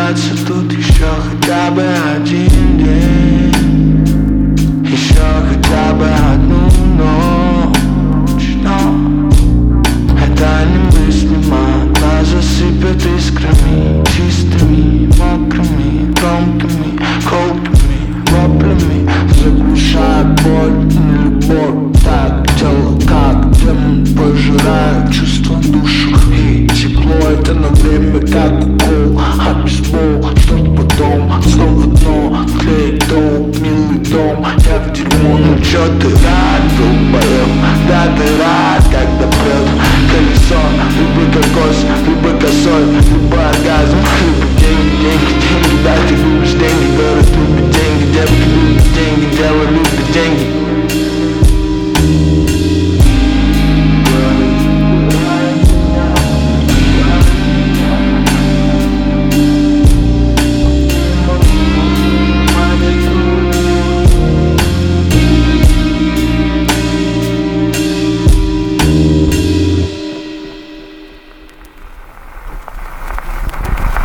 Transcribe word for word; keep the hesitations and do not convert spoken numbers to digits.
остаться тут еще хотя бы один день, еще хотя бы одну ночь. Но это немыслимо, нас засыпят искрами, чистыми, мокрыми, громкими, колкими, воплями, заглушая боль и любовь. Так тело как демон пожирает чувства душу и тепло. Это на время как укол, а бейсбол, чтоб потом снова дно, клеит дом, милый дом. Я в дерьмо, ну чё ты